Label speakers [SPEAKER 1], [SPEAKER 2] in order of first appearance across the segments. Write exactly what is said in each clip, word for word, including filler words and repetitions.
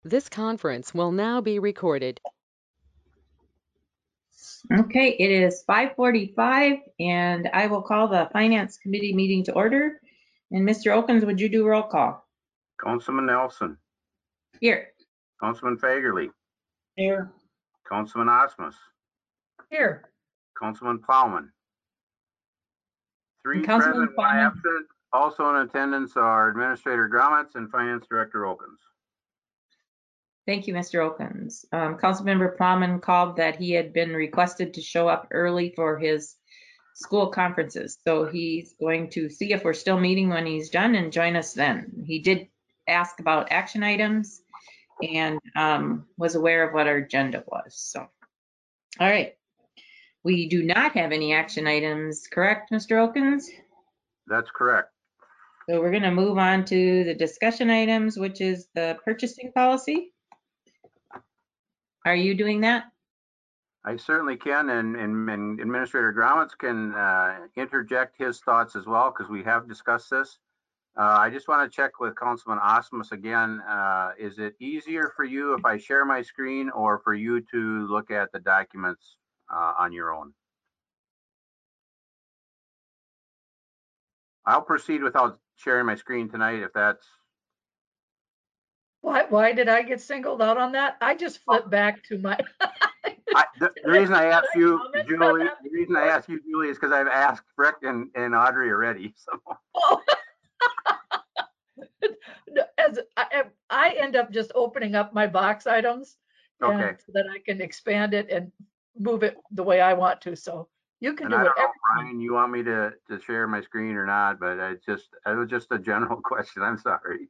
[SPEAKER 1] This conference will now be recorded.
[SPEAKER 2] Okay, it is five forty-five and I will call the Finance Committee meeting to order. And Mister Okens, would you do roll call?
[SPEAKER 3] Councilman Nelson.
[SPEAKER 2] Here.
[SPEAKER 3] Councilman Fagerly.
[SPEAKER 2] Here.
[SPEAKER 3] Councilman Osmus.
[SPEAKER 2] Here.
[SPEAKER 3] Councilman Plowman. Three
[SPEAKER 2] Councilman
[SPEAKER 3] present, one
[SPEAKER 2] Plowman.
[SPEAKER 3] absent. Also in attendance are Administrator Grommetz and Finance Director Okens.
[SPEAKER 2] Thank you, Mister Okens. Um, Councilmember Plowman called that he had been requested to show up early for his school conferences. So he's going to see if we're still meeting when he's done and join us then. He did ask about action items and um, was aware of what our agenda was. So, all right. We do not have any action items, correct, Mister Okens?
[SPEAKER 3] That's correct.
[SPEAKER 2] So we're going to move on to the discussion items, which is the purchasing policy. Are you doing that?
[SPEAKER 3] I certainly can, and, and, and Administrator Grommetz can uh, interject his thoughts as well, because we have discussed this. Uh, I just want to check with Councilman Osmus again. Uh, is it easier for you if I share my screen or for you to look at the documents uh, on your own? I'll proceed without sharing my screen tonight if that's.
[SPEAKER 4] Why, why did I get singled out on that? I just flipped back to my.
[SPEAKER 3] I, the, the reason I asked you,
[SPEAKER 4] comment on
[SPEAKER 3] Julie,
[SPEAKER 4] that
[SPEAKER 3] the reason I asked you, Julie, is because I've asked Frick and, and Audrey already. So
[SPEAKER 4] Oh. As I, I end up just opening up my box items and
[SPEAKER 3] okay.
[SPEAKER 4] so that I can expand it and move it the way I want to. So you can
[SPEAKER 3] And
[SPEAKER 4] do
[SPEAKER 3] I don't
[SPEAKER 4] whatever.
[SPEAKER 3] know, Brian, you want me to to share my screen or not? But it's just it was just a general question. I'm sorry.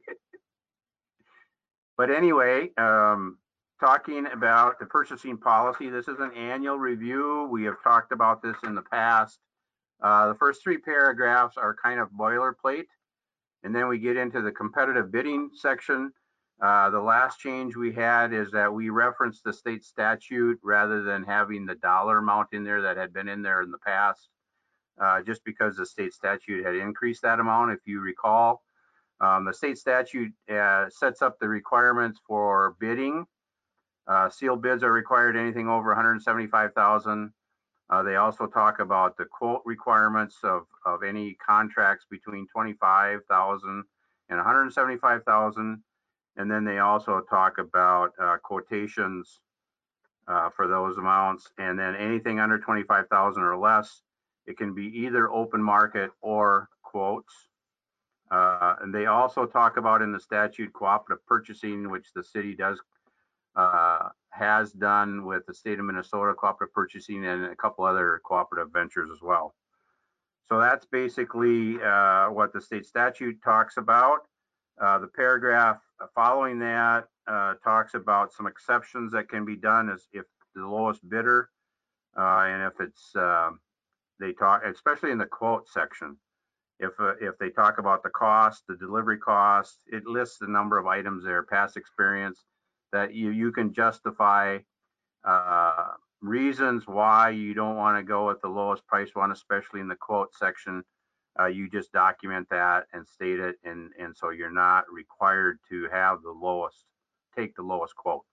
[SPEAKER 3] But anyway, um, talking about the purchasing policy, this is an annual review. We have talked about this in the past. Uh, the first three paragraphs are kind of boilerplate, and then we get into the competitive bidding section. Uh, the last change we had is that we referenced the state statute rather than having the dollar amount in there that had been in there in the past, uh, just because the state statute had increased that amount, if you recall. Um, the state statute uh, sets up the requirements for bidding. Uh, sealed bids are required anything over one hundred seventy-five thousand. Uh, they also talk about the quote requirements of, of any contracts between twenty-five thousand and one hundred seventy-five thousand. And then they also talk about uh, quotations uh, for those amounts. And then anything under twenty-five thousand or less, it can be either open market or quotes. Uh, and they also talk about in the statute cooperative purchasing, which the city does uh, has done with the state of Minnesota cooperative purchasing and a couple other cooperative ventures as well. So that's basically uh, what the state statute talks about. Uh, the paragraph following that uh, talks about some exceptions that can be done as if the lowest bidder uh, and if it's uh, they talk, especially in the quote section. If, uh, if they talk about the cost, the delivery cost, it lists the number of items there, past experience, that you, you can justify uh, reasons why you don't want to go with the lowest price one, especially in the quote section. Uh, you just document that and state it, and, and so you're not required to have the lowest, take the lowest quote.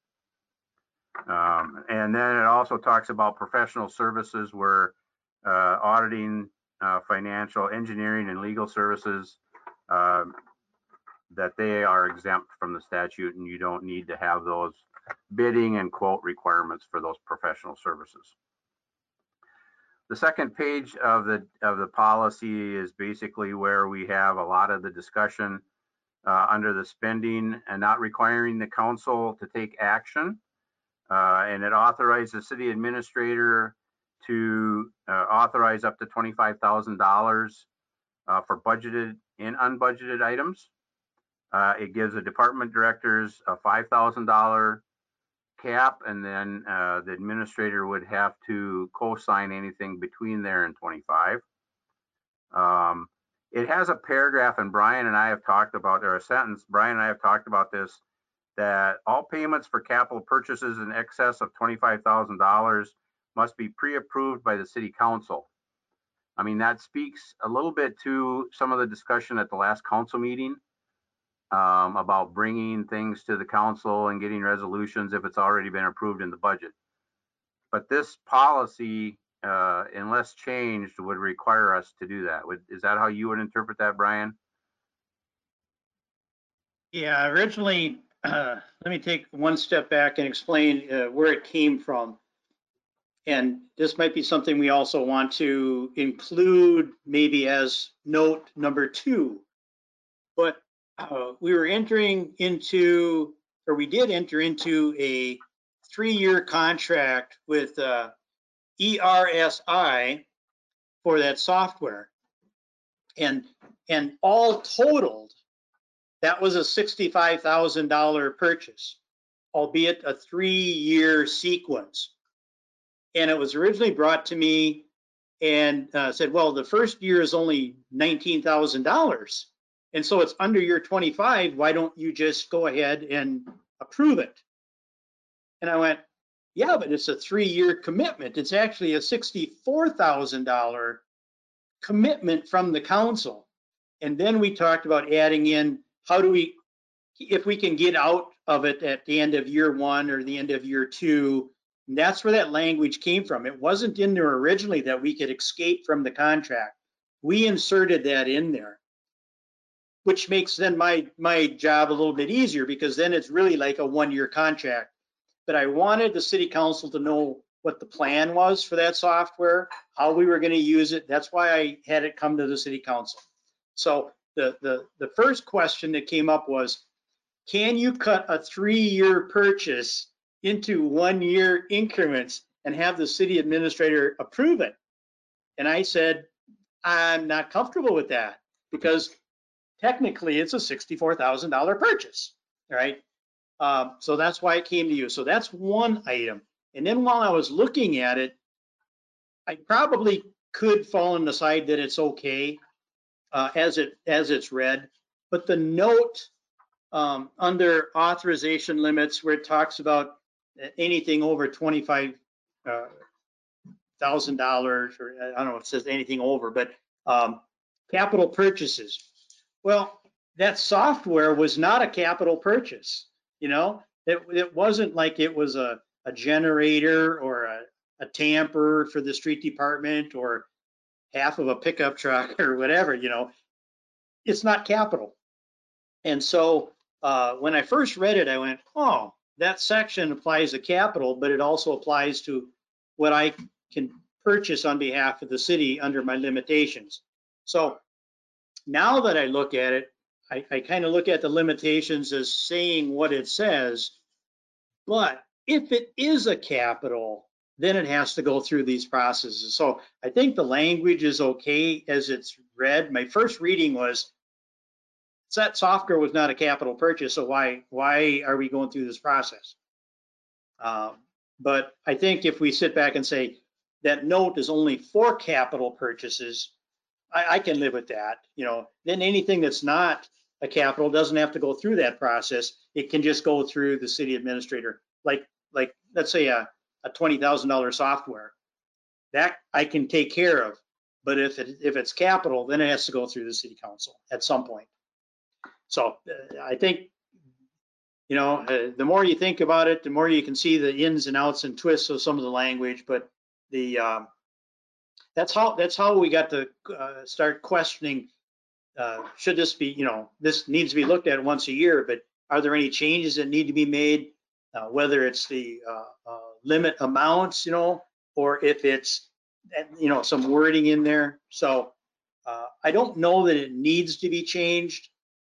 [SPEAKER 3] Um, and then it also talks about professional services where uh, auditing, uh, financial, engineering, and legal services, uh, that they are exempt from the statute, and you don't need to have those bidding and quote requirements for those professional services. The second page of the of the policy is basically where we have a lot of the discussion uh, under the spending and not requiring the council to take action. Uh, and it authorizes the city administrator to uh, authorize up to twenty-five thousand dollars uh, for budgeted and unbudgeted items. Uh, it gives the department directors a five thousand dollar cap, and then uh, the administrator would have to co-sign anything between there and twenty-five. Um, it has a paragraph, and Brian and I have talked about, or a sentence, Brian and I have talked about this, that all payments for capital purchases in excess of twenty-five thousand dollars must be pre-approved by the city council. I mean, that speaks a little bit to some of the discussion at the last council meeting. um, about bringing things to the council and getting resolutions if it's already been approved in the budget. But this policy, uh, unless changed, would require us to do that. Would, is that how you would interpret that, Brian?
[SPEAKER 5] Yeah, originally, uh, let me take one step back and explain uh, where it came from. And this might be something we also want to include maybe as note number two. But uh, we were entering into, or we did enter into a three-year contract with uh, E R S I for that software. And, and all totaled, that was a sixty-five thousand dollar purchase, albeit a three-year sequence. And it was originally brought to me and uh, said, well, the first year is only nineteen thousand dollars. And so it's under year twenty-five. Why don't you just go ahead and approve it? And I went, yeah, but it's a three-year commitment. It's actually a sixty-four thousand dollar commitment from the council. And then we talked about adding in, how do we, if we can get out of it at the end of year one or the end of year two. And that's where that language came from. It wasn't in there originally that we could escape from the contract. We inserted that in there, which makes then my, my job a little bit easier, because then it's really like a one-year contract. But I wanted the city council to know what the plan was for that software, how we were going to use it. That's why I had it come to the city council. So the, the, the first question that came up was, can you cut a three-year purchase into one-year increments and have the city administrator approve it? And I said, I'm not comfortable with that, because technically it's a sixty-four thousand dollar purchase, right? Um, so that's why it came to you. So that's one item. And then while I was looking at it, I probably could fall on the side that it's okay uh, as it as it's read, but the note um, under authorization limits, where it talks about anything over twenty-five thousand dollars, or I don't know if it says anything over, but um, capital purchases. Well, that software was not a capital purchase. You know, it, it wasn't like it was a, a generator or a, a tamper for the street department or half of a pickup truck or whatever, you know. It's not capital. And so uh, when I first read it, I went, oh, that section applies to capital, but it also applies to what I can purchase on behalf of the city under my limitations. So now that I look at it, I, I kind of look at the limitations as saying what it says, but if it is a capital, then it has to go through these processes. So I think the language is okay as it's read. My first reading was, that software was not a capital purchase, so why why are we going through this process? Um, but I think if we sit back and say that note is only for capital purchases, I, I can live with that. You know, then anything that's not a capital doesn't have to go through that process. It can just go through the city administrator. Like like let's say a, a twenty thousand dollar software, that I can take care of. But if it, if it's capital, then it has to go through the city council at some point. So uh, I think, you know, uh, the more you think about it, the more you can see the ins and outs and twists of some of the language. But the um, that's how that's how we got to uh, start questioning. Uh, should this be, you know, this needs to be looked at once a year, but are there any changes that need to be made? Uh, whether it's the uh, uh, limit amounts, you know, or if it's, you know, some wording in there. So uh, I don't know that it needs to be changed,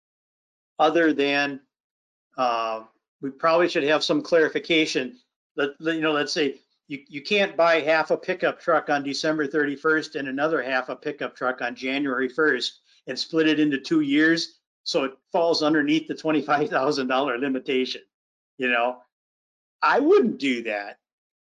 [SPEAKER 5] other than uh, we probably should have some clarification. Let, you know, let's say you, you can't buy half a pickup truck on December thirty-first and another half a pickup truck on January first and split it into two years. So it falls underneath the twenty-five thousand dollar limitation. You know, I wouldn't do that.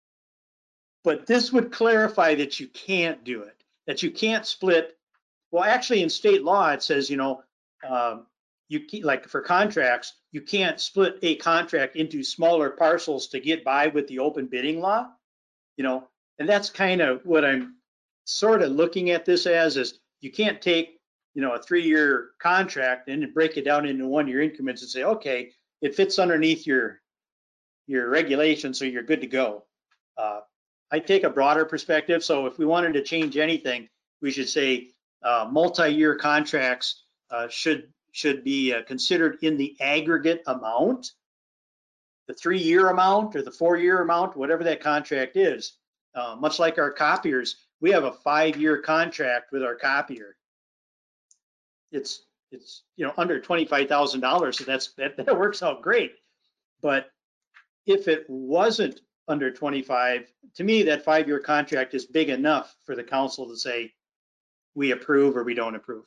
[SPEAKER 5] But this would clarify that you can't do it, that you can't split. Well, actually in state law, it says, you know, um, you keep, like for contracts, you can't split a contract into smaller parcels to get by with the open bidding law, you know, and that's kind of what I'm sort of looking at this as, is you can't take, you know, a three-year contract and to break it down into one-year increments and say, okay, it fits underneath your, your regulations, so you're good to go. Uh, I take a broader perspective. So if we wanted to change anything, we should say uh, multi-year contracts uh, should should be uh, considered in the aggregate amount, the three-year amount or the four-year amount, whatever that contract is. Uh, much like our copiers, we have a five-year contract with our copier. It's it's you know under twenty-five thousand dollars, so that's that, that works out great. But if it wasn't under twenty-five, to me that five-year contract is big enough for the council to say we approve or we don't approve.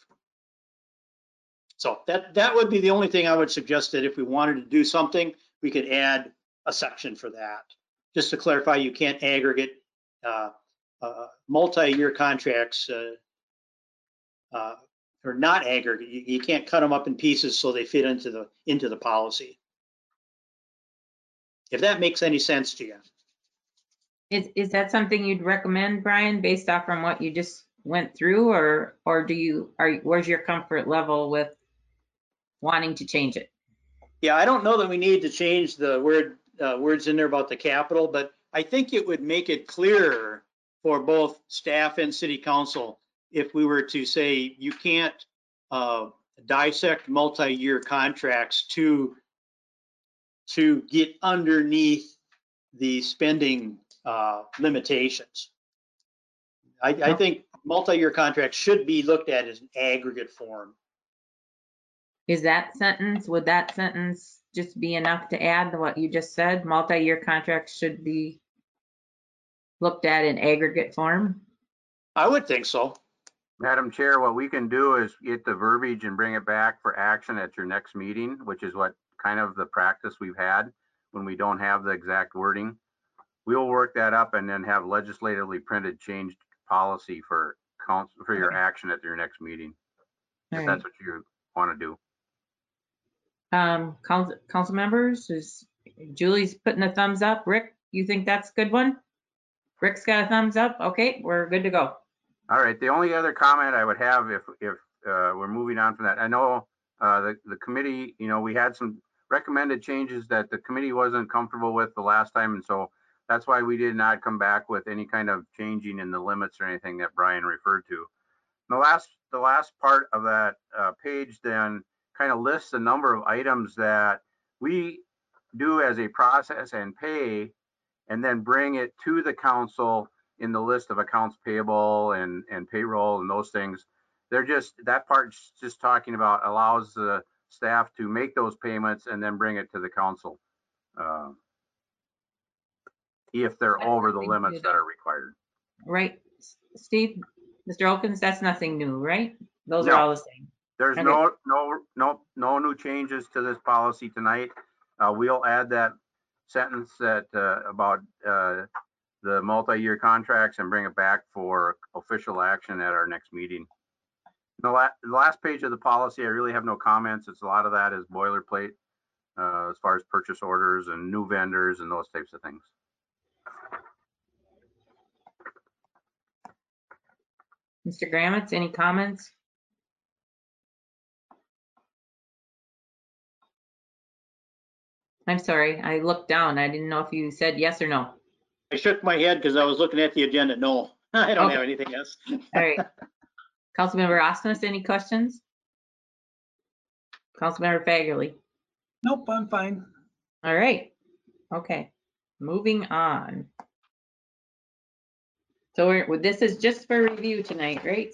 [SPEAKER 5] So that that would be the only thing I would suggest, that if we wanted to do something, we could add a section for that. Just to clarify, you can't aggregate uh, uh, multi-year contracts uh, uh, or not aggregate. You, you can't cut them up in pieces so they fit into the into the policy. If that makes any sense to you.
[SPEAKER 2] Is, is that something you'd recommend, Brian, based off from what you just went through, or, or do you, are, where's your comfort level with wanting to change it?
[SPEAKER 5] Yeah, I don't know that we need to change the word uh, words in there about the capital, but I think it would make it clearer for both staff and city council if we were to say you can't uh, dissect multi-year contracts to to get underneath the spending uh, limitations. I, I think multi-year contracts should be looked at as an aggregate form.
[SPEAKER 2] Is that sentence, would that sentence just be enough to add to what you just said? Multi-year contracts should be looked at in aggregate form?
[SPEAKER 5] I would think so.
[SPEAKER 3] Madam Chair, what we can do is get the verbiage and bring it back for action at your next meeting, which is what kind of the practice we've had when we don't have the exact wording. We'll work that up and then have legislatively printed changed policy for council for your action at your next meeting, if
[SPEAKER 2] All
[SPEAKER 3] that's
[SPEAKER 2] right.
[SPEAKER 3] what you want to do.
[SPEAKER 2] Um, council, council members, is Julie's putting a thumbs up. Rick, you think that's a good one? Rick's got a thumbs up. Okay, we're good to go.
[SPEAKER 3] All right. The only other comment I would have, if if uh, we're moving on from that, I know uh, the the committee, you know, we had some recommended changes that the committee wasn't comfortable with the last time, and so that's why we did not come back with any kind of changing in the limits or anything that Brian referred to. The last the last part of that uh, page then kind of lists a number of items that we do as a process and pay, and then bring it to the council in the list of accounts payable and, and payroll and those things. They're just, that part's just talking about allows the staff to make those payments and then bring it to the council uh, if they're
[SPEAKER 2] That's
[SPEAKER 3] over the
[SPEAKER 2] nothing
[SPEAKER 3] limits
[SPEAKER 2] new
[SPEAKER 3] that are required.
[SPEAKER 2] Right, Steve? Mister Elkins, that's nothing new, right? Those
[SPEAKER 3] No.
[SPEAKER 2] are all the same.
[SPEAKER 3] There's
[SPEAKER 2] Okay.
[SPEAKER 3] no, no, no, no new changes to this policy tonight. Uh, we'll add that sentence that uh, about uh, the multi-year contracts and bring it back for official action at our next meeting. The, la the last page of the policy, I really have no comments. It's a lot of that is boilerplate uh, as far as purchase orders and new vendors and those types of things.
[SPEAKER 2] Mister Gramitz, any comments? I'm sorry, I looked down. I didn't know if you said yes or no.
[SPEAKER 5] I shook my head because I was looking at the agenda. No, I don't
[SPEAKER 2] Okay.
[SPEAKER 5] have anything else.
[SPEAKER 2] All right. Councilmember Osmus, any questions? Councilmember Fagerly?
[SPEAKER 6] Nope, I'm fine.
[SPEAKER 2] All right. Okay. Moving on. So we're, well, this is just for review tonight, right?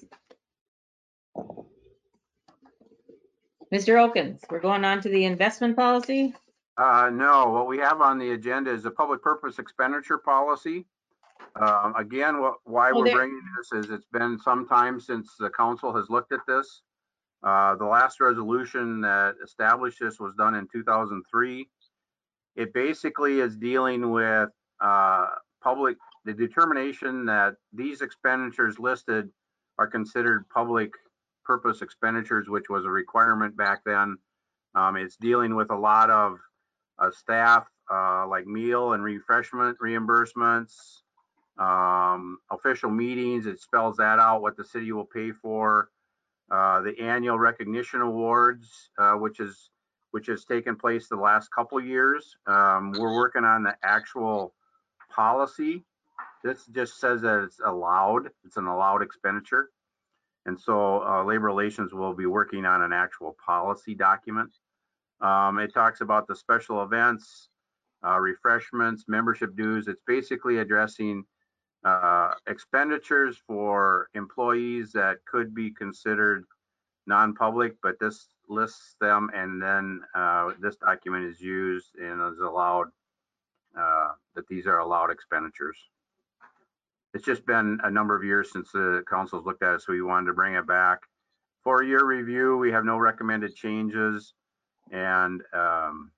[SPEAKER 2] Mister Elkins, we're going on to the investment policy.
[SPEAKER 3] Uh, no, what we have on the agenda is a public purpose expenditure policy. Um, again, what, why
[SPEAKER 2] Oh,
[SPEAKER 3] we're
[SPEAKER 2] there-
[SPEAKER 3] bringing this is it's been some time since the council has looked at this. Uh, the last resolution that established this was done in two thousand three. It basically is dealing with uh, public, the determination that these expenditures listed are considered public purpose expenditures, which was a requirement back then. Um, it's dealing with a lot of uh, staff, uh, like meal and refreshment reimbursements, um, official meetings. It spells that out, what the city will pay for. Uh, the annual recognition awards, uh, which is which has taken place the last couple years. Um, we're working on the actual policy. This just says that it's allowed. It's an allowed expenditure. And so uh, Labor Relations will be working on an actual policy document. Um, it talks about the special events, uh, refreshments, membership dues. It's basically addressing uh, expenditures for employees that could be considered non-public, but this lists them, and then uh, this document is used and is allowed, uh, that these are allowed expenditures. It's just been a number of years since the council's looked at it, so we wanted to bring it back. For your review, we have no recommended changes. And um,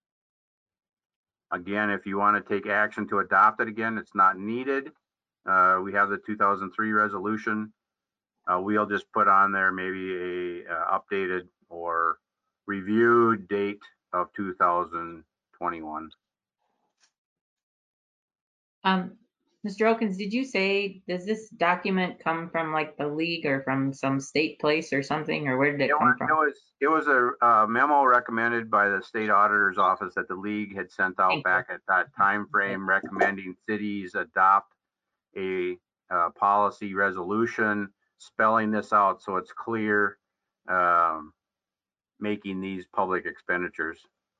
[SPEAKER 3] again, if you want to take action to adopt it again, it's not needed. Uh, we have the two thousand three resolution. Uh, we'll just put on there maybe a uh, updated or reviewed date of two thousand twenty-one.
[SPEAKER 2] Um, Mister Elkins, did you say, does this document come from like the league or from some state place or something, or where did it
[SPEAKER 3] It
[SPEAKER 2] come
[SPEAKER 3] was,
[SPEAKER 2] from?
[SPEAKER 3] it was, it was a uh, memo recommended by the state auditor's office that the league had sent out
[SPEAKER 2] Thank you.
[SPEAKER 3] back at that time frame, recommending cities adopt a uh, policy resolution, spelling this out so it's clear, um, making these public expenditures.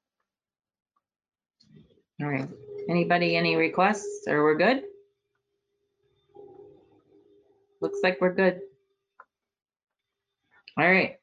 [SPEAKER 2] All right. Anybody, any requests, or we're good? Looks like we're good. All right.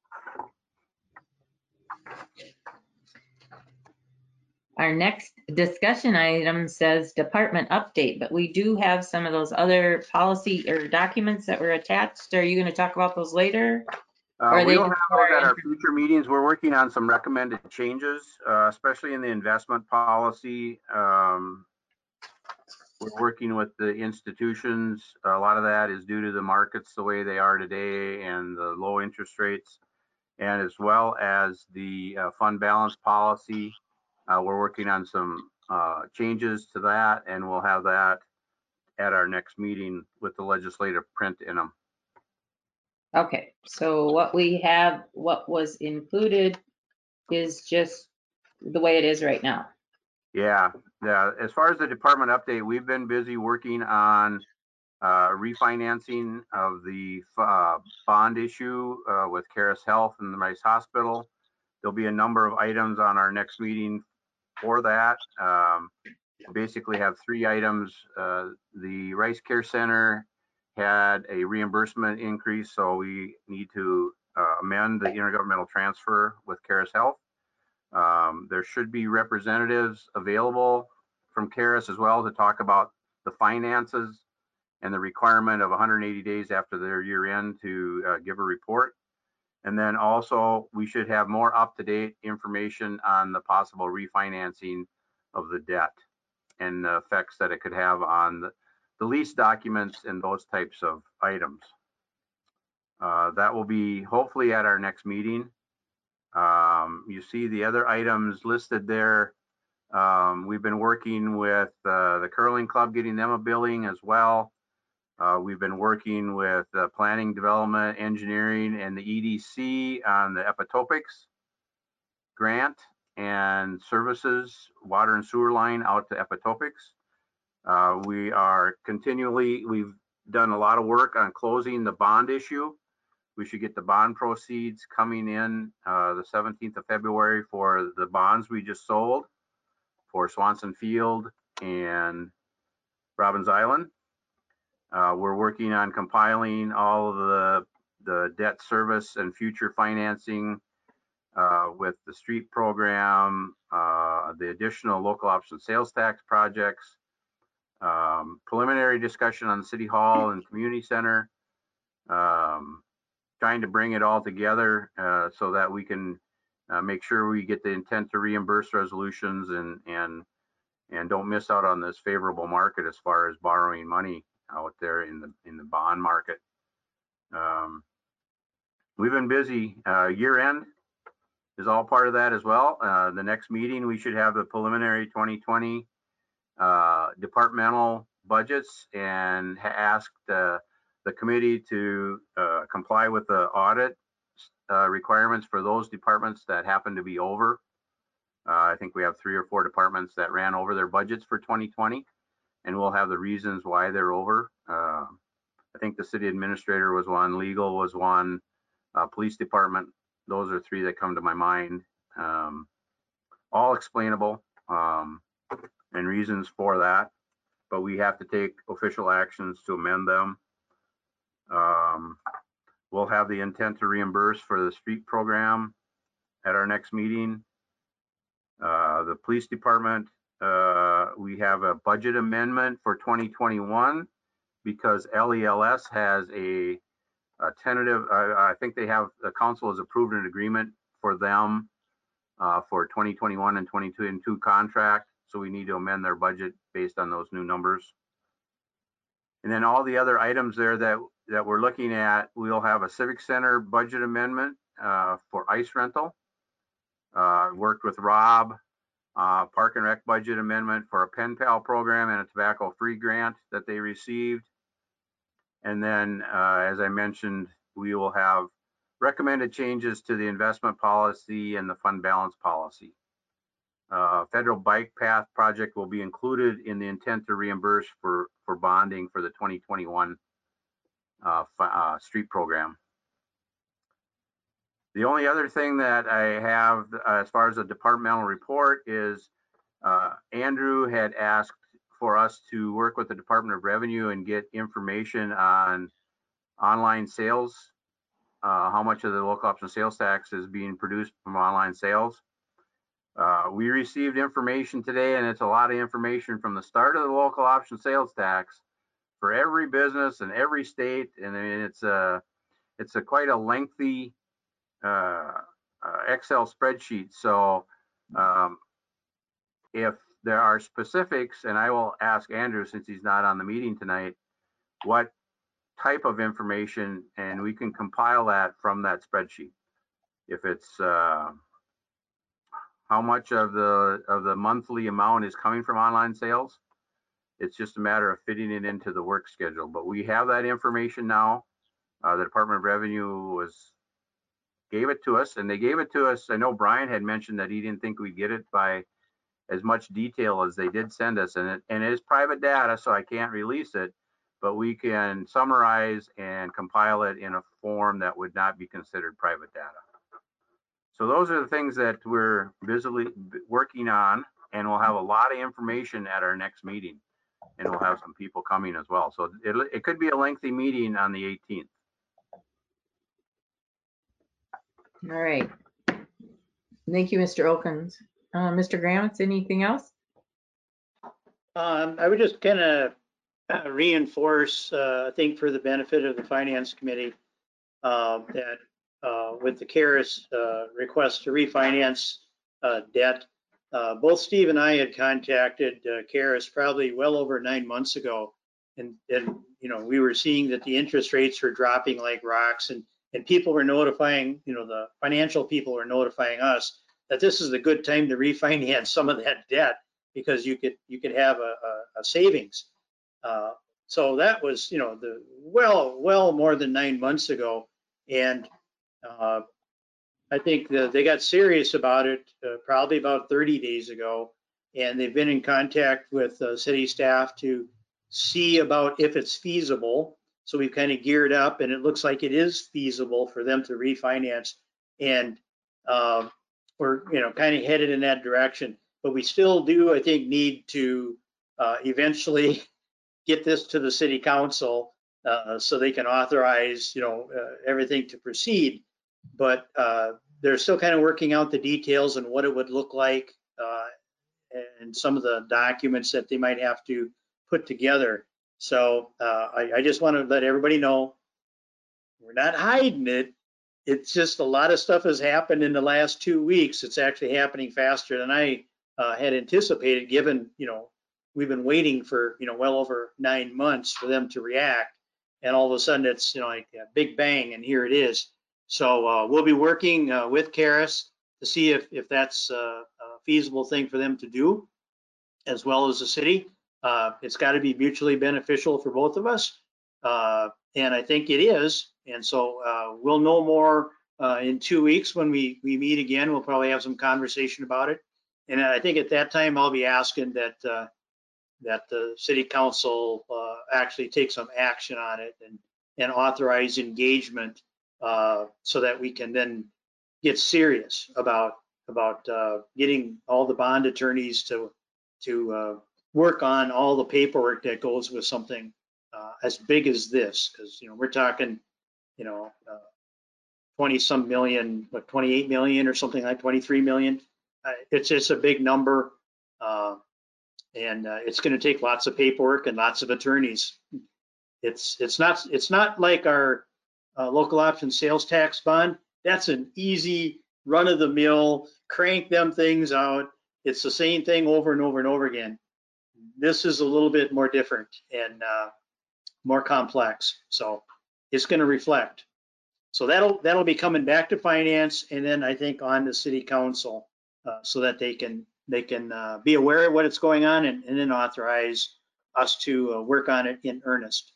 [SPEAKER 2] Our next discussion item says department update, but we do have some of those other policy or documents that were attached. Are you going to talk about those later?
[SPEAKER 3] Uh,
[SPEAKER 2] Or are
[SPEAKER 3] we
[SPEAKER 2] they
[SPEAKER 3] will
[SPEAKER 2] just
[SPEAKER 3] have
[SPEAKER 2] for
[SPEAKER 3] those at
[SPEAKER 2] our
[SPEAKER 3] our future meetings. We're working on some recommended changes, uh, especially in the investment policy. Um, we're working with the institutions. A lot of that is due to the markets the way they are today and the low interest rates, and as well as the uh, fund balance policy. Uh, we're working on some uh, changes to that, and we'll have that at our next meeting with the legislative print in them.
[SPEAKER 2] Okay, so what we have, what was included is just the way it is right now.
[SPEAKER 3] Yeah, yeah. As far as the department update, we've been busy working on uh, refinancing of the uh, bond issue uh, with Caris Health and the Rice Hospital. There'll be a number of items on our next meeting for that. Um, basically have three items. Uh, the Rice Care Center had a reimbursement increase, so we need to uh, amend the intergovernmental transfer with Caris Health. Um, there should be representatives available from Caris as well to talk about the finances and the requirement of one hundred eighty days after their year end to uh, give a report. And then also we should have more up-to-date information on the possible refinancing of the debt and the effects that it could have on the, the lease documents and those types of items. Uh, that will be hopefully at our next meeting. Um, you see the other items listed there. Um, we've been working with uh, the curling club, getting them a billing as well. Uh, we've been working with uh, planning, development, engineering, and the E D C on the epitopics grant and services, water and sewer line out to epitopics. Uh, we are continually, we've done a lot of work on closing the bond issue. We should get the bond proceeds coming in uh, the seventeenth of February for the bonds we just sold for Swanson Field and Robbins Island. Uh, we're working on compiling all of the, the debt service and future financing uh, with the street program, uh, the additional local option sales tax projects, um, preliminary discussion on the City Hall and Community Center, um, trying to bring it all together uh, so that we can uh, make sure we get the intent to reimburse resolutions and and and don't miss out on this favorable market as far as borrowing money out there in the in the bond market. Um, we've been busy. Uh, year end is all part of that as well. Uh, the next meeting we should have the preliminary twenty twenty uh, departmental budgets and ask the the committee to uh, comply with the audit uh, requirements for those departments that happen to be over. Uh, I think we have three or four departments that ran over their budgets for twenty twenty, and we'll have the reasons why they're over. Uh, I think the city administrator was one, legal was one, uh, police department. Those are three that come to my mind. Um, all explainable um, and reasons for that, but we have to take official actions to amend them. Um, we'll have the intent to reimburse for the street program at our next meeting. Uh, the police department, uh, we have a budget amendment for twenty twenty-one because L E L S has a, a tentative, uh, I think they have, the council has approved an agreement for them uh, for twenty twenty-one and twenty twenty-two contract. So we need to amend their budget based on those new numbers. And then all the other items there that, that we're looking at, we'll have a civic center budget amendment uh, for ice rental. Uh, worked with Rob, uh, Park and Rec budget amendment for a Pen Pal program and a tobacco free grant that they received. And then, uh, as I mentioned, we will have recommended changes to the investment policy and the fund balance policy. Uh, federal bike path project will be included in the intent to reimburse for, for bonding for the twenty twenty-one uh, uh, street program. The only other thing that I have uh, as far as a departmental report is uh, Andrew had asked for us to work with the Department of Revenue and get information on online sales, uh, how much of the local option sales tax is being produced from online sales. Uh, we received information today, and it's a lot of information from the start of the local option sales tax for every business in every state, and I mean, it's a it's a quite a lengthy uh, uh, Excel spreadsheet. So um, if there are specifics, and I will ask Andrew since he's not on the meeting tonight, what type of information, and we can compile that from that spreadsheet. If it's uh, how much of the of the monthly amount is coming from online sales, it's just a matter of fitting it into the work schedule. But we have that information now. Uh, the Department of Revenue was gave it to us, and they gave it to us. I know Brian had mentioned that he didn't think we'd get it by as much detail as they did send us, and it, and it is private data, so I can't release it, but we can summarize and compile it in a form that would not be considered private data. So those are the things that we're busily working on, and we'll have a lot of information at our next meeting, and we'll have some people coming as well. So it, it could be a lengthy meeting on the eighteenth.
[SPEAKER 2] All right. Thank you, Mister Okins. Uh, Mister Gramitz, anything else?
[SPEAKER 5] Um, I would just kind of reinforce, uh, I think for the benefit of the Finance Committee, uh, that uh, with the CARES uh, request to refinance uh, debt, uh, both Steve and I had contacted uh, CARES probably well over nine months ago. And, and, you know, we were seeing that the interest rates were dropping like rocks, and, and people were notifying, you know, the financial people were notifying us that this is a good time to refinance some of that debt because you could you could have a, a, a savings. Uh, so that was, you know, the well well more than nine months ago, and uh, I think the, they got serious about it uh, probably about thirty days ago, and they've been in contact with uh, city staff to see about if it's feasible. So we've kind of geared up, and it looks like it is feasible for them to refinance, and uh, we're, you know, kind of headed in that direction. But we still do, I think, need to uh, eventually get this to the city council uh, so they can authorize, you know, uh, everything to proceed. But uh, they're still kind of working out the details and what it would look like uh, and some of the documents that they might have to put together. So uh, I, I just want to let everybody know we're not hiding it. It's just a lot of stuff has happened in the last two weeks. It's actually happening faster than I uh, had anticipated, given, you know, we've been waiting for, you know, well over nine months for them to react. And all of a sudden it's, you know, like a big bang, and here it is. So uh, we'll be working uh, with CARES to see if, if that's a, a feasible thing for them to do, as well as the city. Uh, it's got to be mutually beneficial for both of us. Uh, and I think it is. And so uh, we'll know more uh, in two weeks when we, we meet again. We'll probably have some conversation about it. And I think at that time, I'll be asking that uh, that the city council uh, actually take some action on it and, and authorize engagement uh, so that we can then get serious about about uh, getting all the bond attorneys to to uh, work on all the paperwork that goes with something uh, as big as this, because you know we're talking, you know, uh, twenty some million, what, twenty-eight million or something like twenty-three million. Uh, it's it's a big number, uh, and uh, it's going to take lots of paperwork and lots of attorneys. It's it's not it's not like our uh, local option sales tax bond. That's an easy run of the mill, crank them things out. It's the same thing over and over and over again. This is a little bit more different and uh, more complex. So it's going to reflect. So that'll that'll be coming back to finance, and then I think on to city council uh, so that they can they can uh, be aware of what is going on and, and then authorize us to uh, work on it in earnest.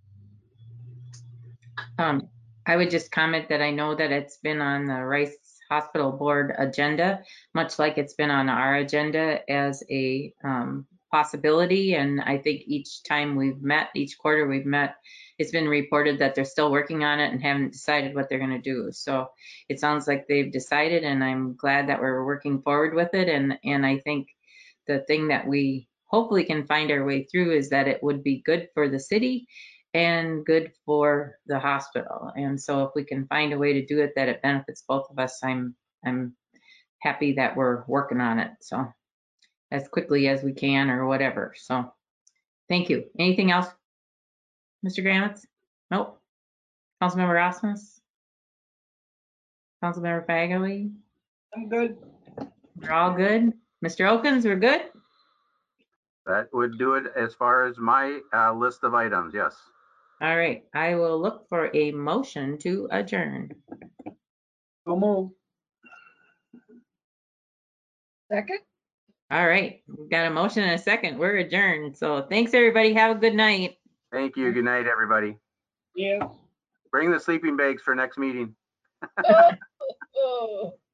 [SPEAKER 2] Um, I would just comment that I know that it's been on the Rice Hospital Board agenda, much like it's been on our agenda as a um, possibility. And I think each time we've met, each quarter we've met, it's been reported that they're still working on it and haven't decided what they're going to do. So it sounds like they've decided, and I'm glad that we're working forward with it. And, and I think the thing that we hopefully can find our way through is that it would be good for the city and good for the hospital. And so if we can find a way to do it that it benefits both of us, I'm I'm happy that we're working on it. So as quickly as we can or whatever. So thank you. Anything else, Mister Gramitz? Nope. Councilmember Rasmus? Councilmember Fagerly?
[SPEAKER 6] I'm good.
[SPEAKER 2] We're all good. Mister Okins, we're good?
[SPEAKER 3] That would do it as far as my uh, list of items, yes.
[SPEAKER 2] All right. I will look for a motion to adjourn.
[SPEAKER 6] So move.
[SPEAKER 4] Second?
[SPEAKER 2] All right. We've got a motion and a second. We're adjourned. So thanks, everybody. Have a good night.
[SPEAKER 3] Thank you. Good night, everybody.
[SPEAKER 6] Yeah.
[SPEAKER 3] Bring the sleeping bags for next meeting.
[SPEAKER 4] Oh, oh.